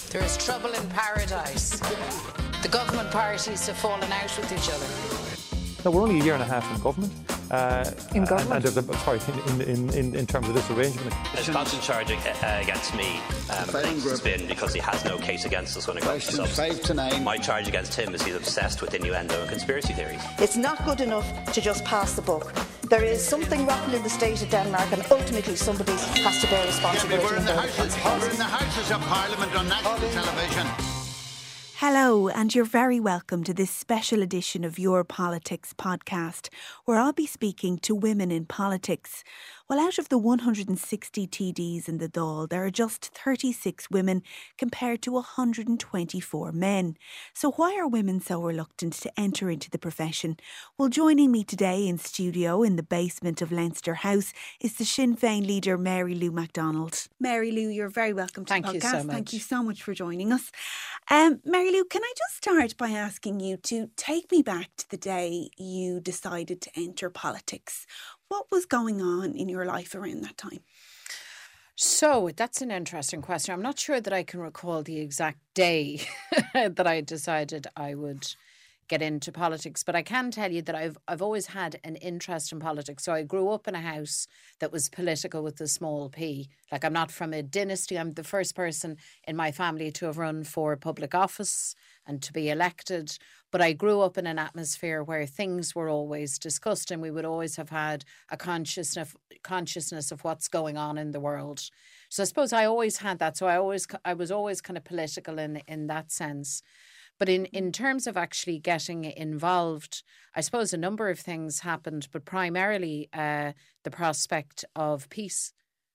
There is trouble in paradise. The government parties have fallen out with each other. No, we're only a year and a half in government. In government? In terms of this arrangement. His constant charge against me has been because he has no case against us when it comes to substance. 5 to 9. My charge against him is he's obsessed with innuendo and conspiracy theories. It's not good enough to just pass the buck. There is something rotten in the state of Denmark, and ultimately somebody has to bear responsibility. We're in the Houses of Parliament on national television. Hello, and you're very welcome to this special edition of Your Politics podcast, where I'll be speaking to women in politics. Well, out of the 160 TDs in the Dáil, there are just 36 women compared to 124 men. So why are women so reluctant to enter into the profession? Well, joining me today in studio in the basement of Leinster House is the Sinn Féin leader, Mary Lou MacDonald. Mary Lou, you're very welcome to the podcast. Thank you so much. Thank you so much for joining us. Mary Lou, can I just start by asking you to take me back to the day you decided to enter politics? What was going on in your life around that time? So that's an interesting question. I'm not sure that I can recall the exact day that I decided I would get into politics, but I can tell you that I've always had an interest in politics. So I grew up in a house that was political with a small p. Like, I'm not from a dynasty. I'm the first person in my family to have run for public office and to be elected. But I grew up in an atmosphere where things were always discussed, and we would always have had a consciousness of what's going on in the world. So I suppose I always had that. So I was always kind of political in that sense. But in terms of actually getting involved, I suppose a number of things happened, but primarily the prospect of peace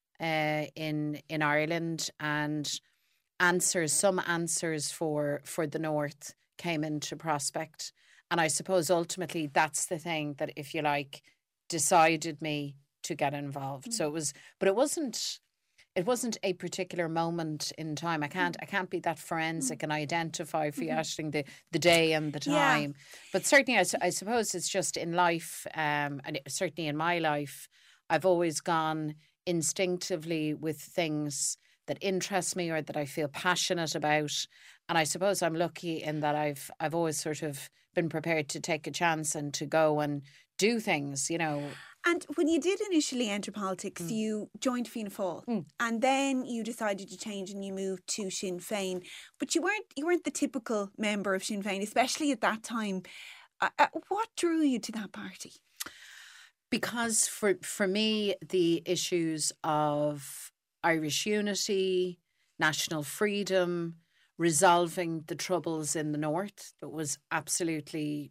in Ireland, and some answers for the North came into prospect. And I suppose ultimately that's the thing that, if you like, decided me to get involved. So it wasn't a particular moment in time. I can't be that forensic and identify for you asking the day and the time. Yeah. But certainly I suppose it's just in life, and certainly in my life, I've always gone instinctively with things that interest me or that I feel passionate about. And I suppose I'm lucky in that I've always sort of been prepared to take a chance and to go and do things, you know. And when you did initially enter politics, you joined Fianna Fáil, and then you decided to change and you moved to Sinn Féin. But you weren't the typical member of Sinn Féin, especially at that time. What drew you to that party? Because for me, the issues of Irish unity, national freedom, resolving the troubles in the North, that was absolutely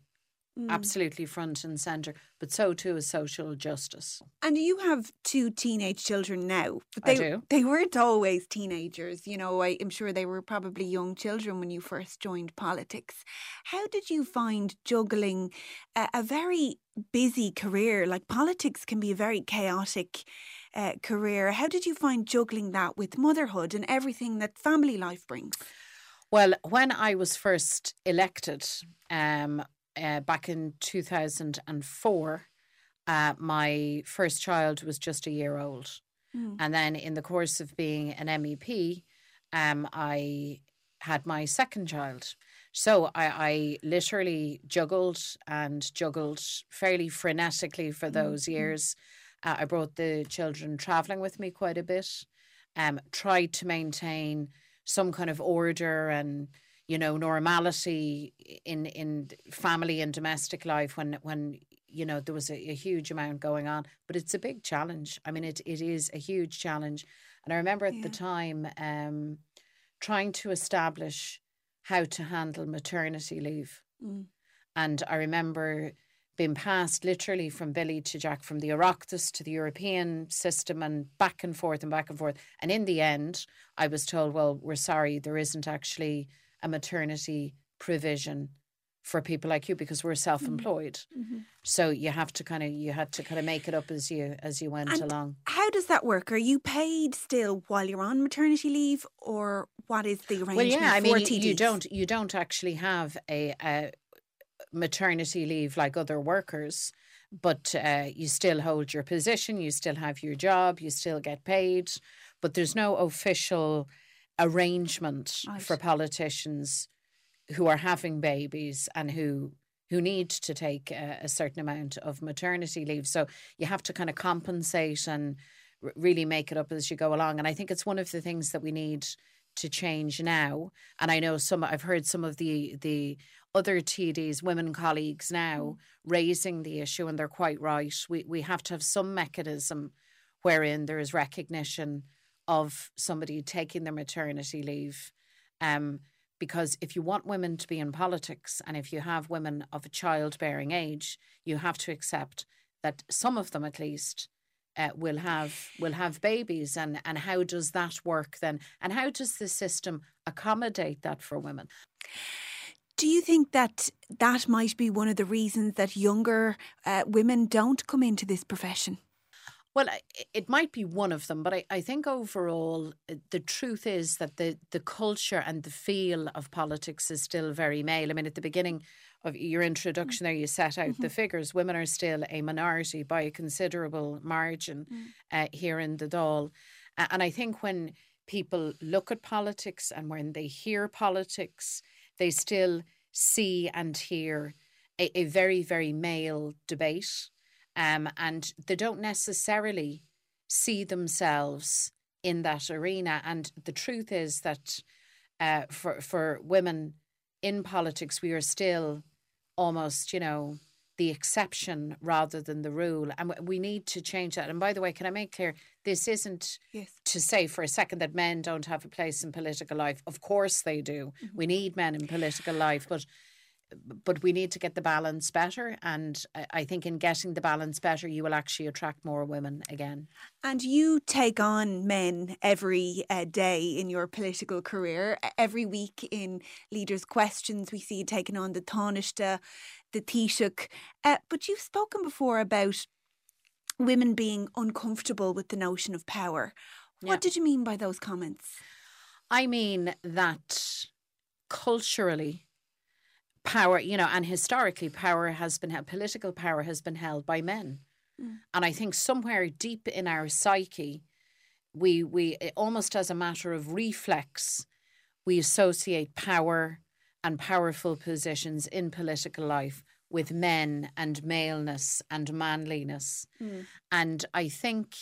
front and centre, but so too is social justice. And you have 2 teenage children now. But I do. They weren't always teenagers. You know, I'm sure they were probably young children when you first joined politics. How did you find juggling a very busy career? Like, politics can be a very chaotic career. How did you find juggling that with motherhood and everything that family life brings? Well, when I was first elected, back in 2004, my first child was just a year old. And then in the course of being an MEP, I had my second child. So I literally juggled fairly frenetically for those years. I brought the children travelling with me quite a bit, tried to maintain some kind of order and, you know, normality in family and domestic life when you know, there was a huge amount going on. But it's a big challenge. I mean, it is a huge challenge. And I remember at the time trying to establish how to handle maternity leave. And I remember being passed literally from Billy to Jack, from the Oireachtas to the European system, and back and forth and back and forth. And in the end, I was told, well, we're sorry, there isn't actually a maternity provision for people like you because we're self-employed. So you had to kind of make it up as you went along. How does that work? Are you paid still while you're on maternity leave, or what is the arrangement? Well, yeah, I for mean, TDs? you don't actually have a maternity leave like other workers, but you still hold your position, you still have your job, you still get paid, but there's no official arrangement for politicians who are having babies and who need to take a certain amount of maternity leave. So you have to kind of compensate and really make it up as you go along. And I think it's one of the things that we need to change now. And I know I've heard some of the other TDs, women colleagues now, raising the issue, and they're quite right. We have to have some mechanism wherein there is recognition of somebody taking their maternity leave. Because if you want women to be in politics, and if you have women of a childbearing age, you have to accept that some of them at least will have babies. And how does that work then? And how does the system accommodate that for women? Do you think that might be one of the reasons that younger women don't come into this profession? Well, it might be one of them, but I think overall the truth is that the culture and the feel of politics is still very male. I mean, at the beginning of your introduction there, you set out the figures. Women are still a minority by a considerable margin here in the Dáil. And I think when people look at politics and when they hear politics, they still see and hear a very, very male debate. And they don't necessarily see themselves in that arena. And the truth is that for women in politics, we are still almost, the exception rather than the rule. And we need to change that. And by the way, can I make clear, this isn't to say for a second that men don't have a place in political life. Of course they do. We need men in political life, but we need to get the balance better. And I think in getting the balance better, you will actually attract more women again. And you take on men every day in your political career. Every week in Leaders' Questions, we see you taking on the Taoiseach, the Taoiseach. But you've spoken before about women being uncomfortable with the notion of power. What did you mean by those comments? I mean that culturally, power, and historically political power has been held by men. And I think somewhere deep in our psyche, we almost as a matter of reflex, we associate power and powerful positions in political life with men and maleness and manliness. And I think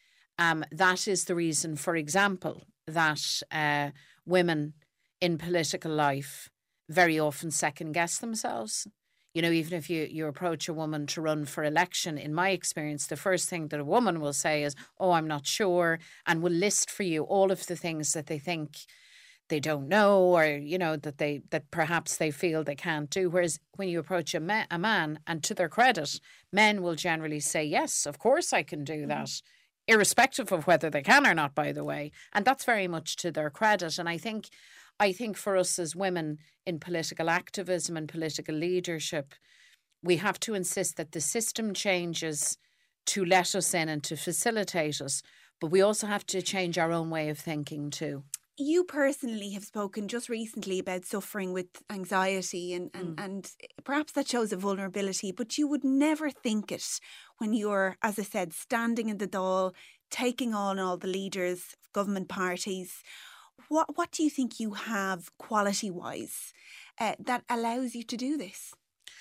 that is the reason, for example, that women in political life very often second guess themselves. Even if you approach a woman to run for election, in my experience, the first thing that a woman will say is, "Oh, I'm not sure," and will list for you all of the things that they think they don't know, or that perhaps they feel they can't do. Whereas when you approach a man, and to their credit, men will generally say, "Yes, of course I can do that," irrespective of whether they can or not, by the way. And that's very much to their credit. And I think for us as women in political activism and political leadership, we have to insist that the system changes to let us in and to facilitate us, but we also have to change our own way of thinking too. You personally have spoken just recently about suffering with anxiety and perhaps that shows a vulnerability, but you would never think it when you're, as I said, standing in the Dáil, taking on all the leaders of government parties. What do you think you have quality-wise that allows you to do this?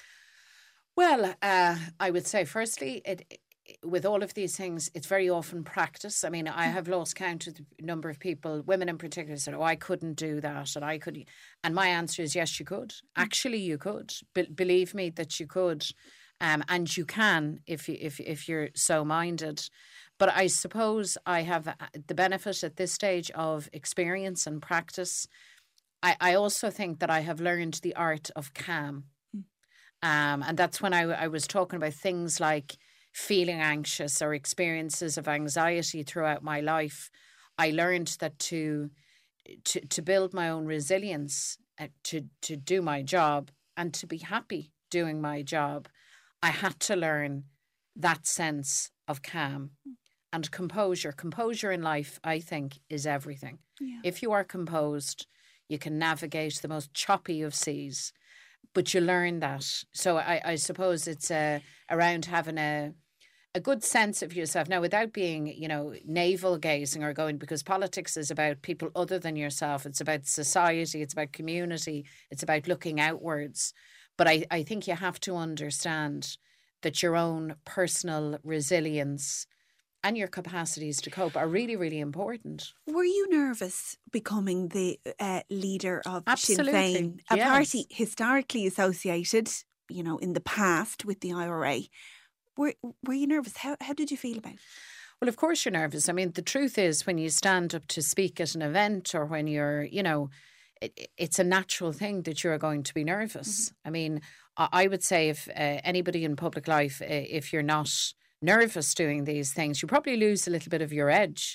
Well, I would say, firstly, with all of these things, it's very often practice. I mean, I have lost count of the number of people, women in particular, said, "Oh, I couldn't do that," and I could. And my answer is, yes, you could. Actually, you could. Believe me that you could, and you can if you're so minded. But I suppose I have the benefit at this stage of experience and practice. I also think that I have learned the art of calm. And that's when I was talking about things like feeling anxious or experiences of anxiety throughout my life. I learned that to build my own resilience, to do my job and to be happy doing my job, I had to learn that sense of calm. And composure. Composure in life, I think, is everything. Yeah. If you are composed, you can navigate the most choppy of seas. But you learn that. So I suppose it's around having a a good sense of yourself. Now, without being, navel gazing or going, because politics is about people other than yourself. It's about society. It's about community. It's about looking outwards. But I think you have to understand that your own personal resilience and your capacities to cope are really, really important. Were you nervous becoming the leader of Absolutely. Sinn Féin, a yes. party historically associated, in the past with the IRA? Were you nervous? How did you feel about it? Well, of course you're nervous. I mean, the truth is when you stand up to speak at an event or when you're, it's a natural thing that you're going to be nervous. Mm-hmm. I mean, I would say if anybody in public life, if you're not nervous doing these things, you probably lose a little bit of your edge,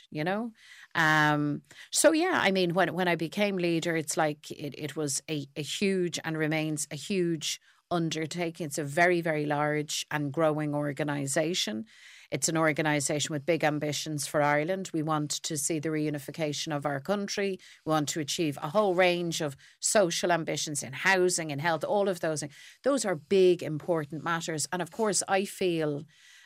So, yeah, I mean, when I became leader, it's like it was a huge and remains a huge undertaking. It's a very, very large and growing organisation. It's an organisation with big ambitions for Ireland. We want to see the reunification of our country. We want to achieve a whole range of social ambitions in housing and health, all of those things. Those are big, important matters. And of course, I feel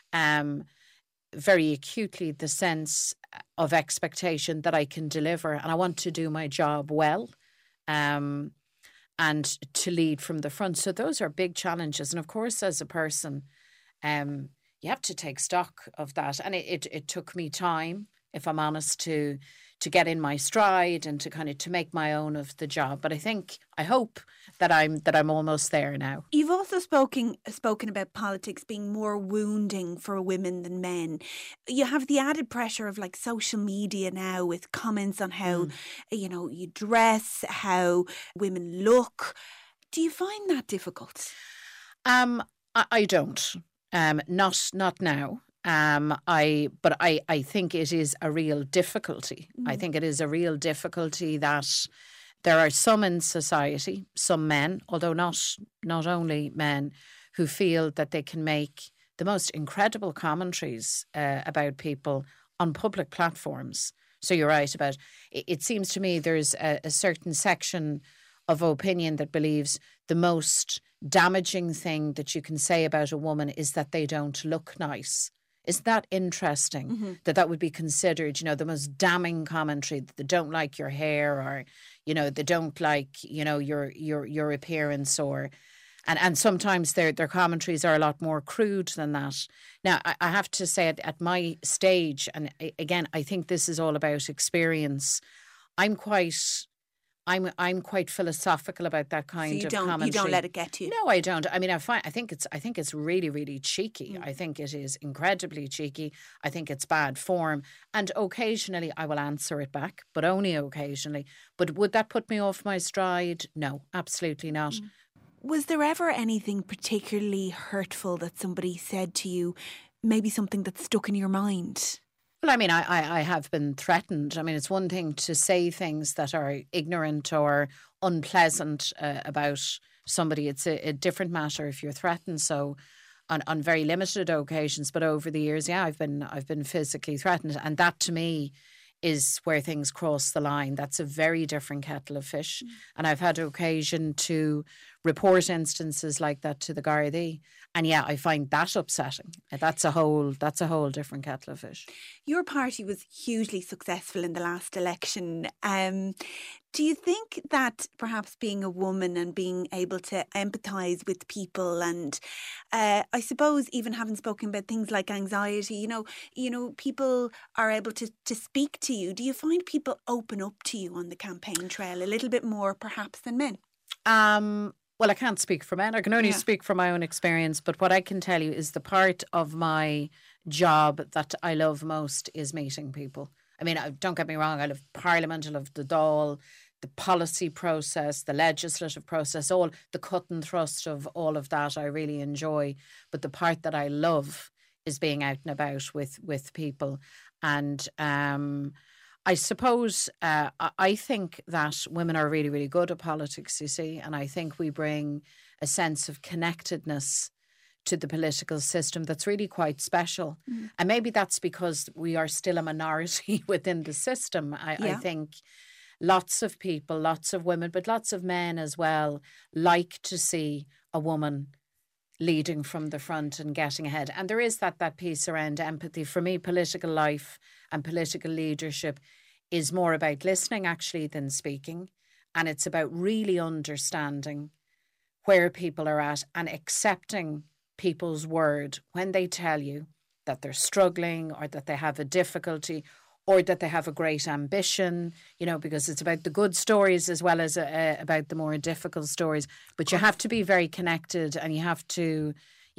very acutely the sense of expectation that I can deliver, and I want to do my job well and to lead from the front. So those are big challenges. And of course, as a person, you have to take stock of that. And it took me time, if I'm honest, to get in my stride and to make my own of the job. But I hope that I'm almost there now. You've also spoken about politics being more wounding for women than men. You have the added pressure of like social media now with comments on how you dress, how women look. Do you find that difficult? I don't. Not now. I think it is a real difficulty. I think it is a real difficulty that there are some in society, some men, although not only men, who feel that they can make the most incredible commentaries about people on public platforms. So you're right about it. Seems to me there's a certain section of opinion that believes the most damaging thing that you can say about a woman is that they don't look nice. Isn't that interesting that would be considered, the most damning commentary, that they don't like your hair or, they don't like, your appearance and sometimes their commentaries are a lot more crude than that. Now, I have to say at my stage, and again, I think this is all about experience, I'm quite philosophical about that kind of commentary. You don't let it get to you? No, I don't. I mean, I think it's really, really cheeky. I think it is incredibly cheeky. I think it's bad form. And occasionally I will answer it back, but only occasionally. But would that put me off my stride? No, absolutely not. Was there ever anything particularly hurtful that somebody said to you, maybe something that stuck in your mind? Well, I mean, I have been threatened. I mean, it's one thing to say things that are ignorant or unpleasant about somebody. It's a different matter if you're threatened. So on very limited occasions, but over the years, yeah, I've been physically threatened. And that to me is where things cross the line. That's a very different kettle of fish. And I've had occasion to report instances like that to the Gardaí. And yeah, I find that upsetting. That's a whole different kettle of fish. Your party was hugely successful in the last election. Do you think that perhaps being a woman and being able to empathise with people and I suppose even having spoken about things like anxiety, people are able to speak to you. Do you find people open up to you on the campaign trail a little bit more perhaps than men? Well, I can't speak for men. I can only speak from my own experience. But what I can tell you is the part of my job that I love most is meeting people. I mean, don't get me wrong. I love Parliament. I love the Dáil, the policy process, the legislative process, all the cut and thrust of all of that I really enjoy. But the part that I love is being out and about with people. And I suppose I think that women are really, really good at politics, you see, and I think we bring a sense of connectedness to the political system that's really quite special. And maybe that's because we are still a minority within the system. I think lots of people, lots of women, but lots of men as well, like to see a woman leading from the front and getting ahead. And there is that piece around empathy. For me, political life and political leadership is more about listening actually than speaking. And it's about really understanding where people are at and accepting people's word when they tell you that they're struggling or that they have a difficulty or that they have a great ambition, because it's about the good stories as well as about the more difficult stories. But you have to be very connected, and you have to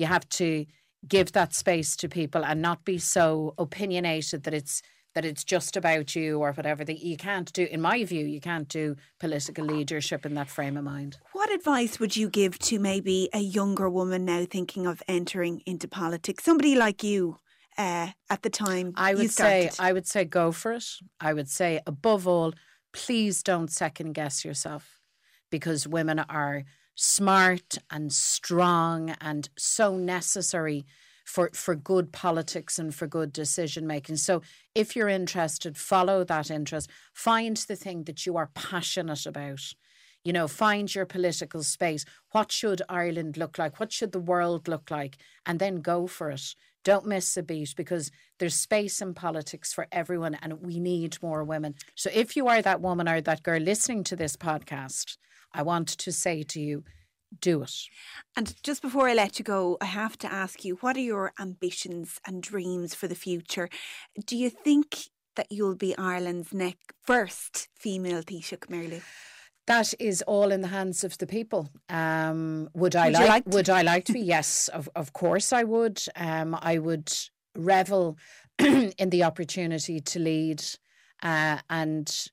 give that space to people and not be so opinionated that it's just about you or whatever. That you can't do, in my view, you can't do political leadership in that frame of mind. What advice would you give to maybe a younger woman now thinking of entering into politics? Somebody like you. At the time I would say go for it. I would say above all, please don't second guess yourself, because women are smart and strong and so necessary for good politics and for good decision making. So if you're interested, follow that interest. Find the thing that you are passionate about. Find your political space. What should Ireland look like? What should the world look like? And then go for it. Don't miss a beat, because there's space in politics for everyone and we need more women. So if you are that woman or that girl listening to this podcast, I want to say to you, do it. And just before I let you go, I have to ask you, what are your ambitions and dreams for the future? Do you think that you'll be Ireland's first female Taoiseach, Mary Lou? That is all in the hands of the people. Would I like to be? Yes, of course I would. I would revel in the opportunity to lead, and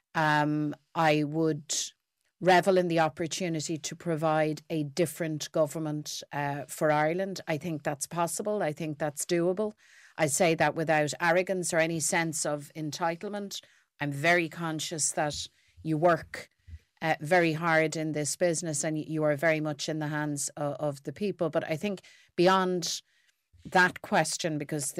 I would revel in the opportunity to provide a different government for Ireland. I think that's possible. I think that's doable. I say that without arrogance or any sense of entitlement. I'm very conscious that you work very hard in this business and you are very much in the hands of the people. But I think beyond that question, because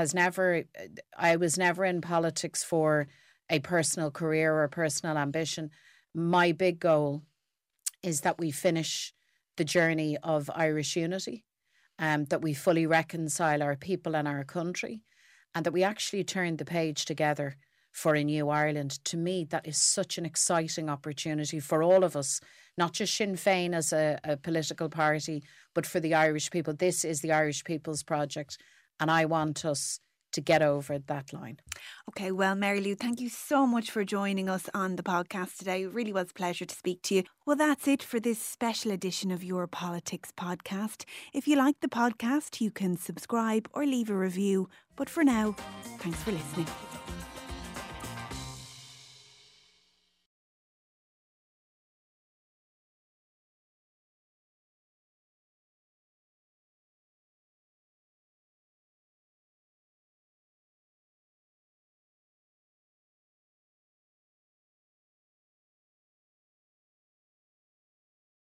I was never in politics for a personal career or a personal ambition. My big goal is that we finish the journey of Irish unity, that we fully reconcile our people and our country, and that we actually turn the page together for a new Ireland. To me, that is such an exciting opportunity for all of us, not just Sinn Féin as a political party, but for the Irish people. This is the Irish people's project, and I want us to get over that line. Okay, well, Mary Lou, thank you so much for joining us on the podcast today. It really was a pleasure to speak to you. Well, that's it for this special edition of Your Politics podcast. If you like the podcast, you can subscribe or leave a review. But for now, thanks for listening.